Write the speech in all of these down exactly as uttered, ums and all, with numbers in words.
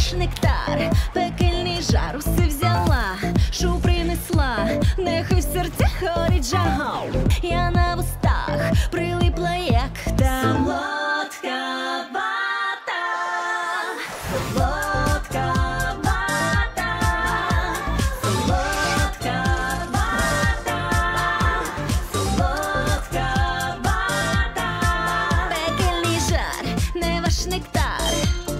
ваш нектар, пекельний жар усе взяла, шу принесла, нехай в серцях горить жага. Я на вустах прилипла, як та солодка вата, солодка вата, солодка вата, солодка вата. Пекельний жар, не ваш нектар.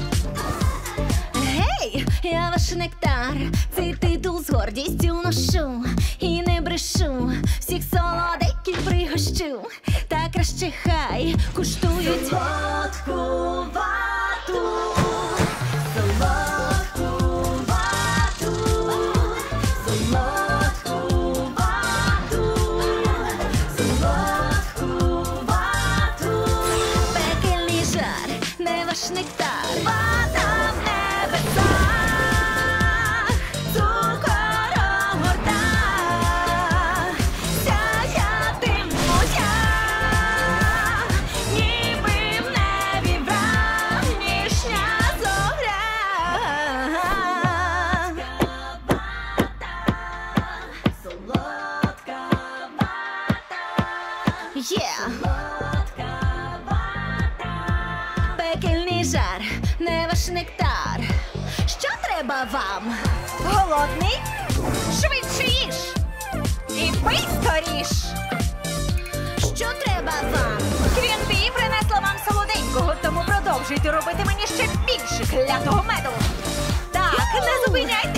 Гей, я ваш нектар, цей титул з гордістю ношу і не брешу, всіх солоденьких пригощу, та краще хай куштують солодку вату, солодку вату, солодку вату, солодку вату. Пекельний жар, не ваш нектар. Вата в небесах, цукором горда, сяятиму я, ніби в небі вранішня зоря. Солодка вата, yeah. Солодка вата. Пекельний жар, не ваш нектар. Що треба вам? Голодний? Швидше їж! І пий скоріш! Що треба вам? Квінбі принесла вам солоденького, тому продовжуйте робити мені ще більше клятого меду. Так, не зупиняйте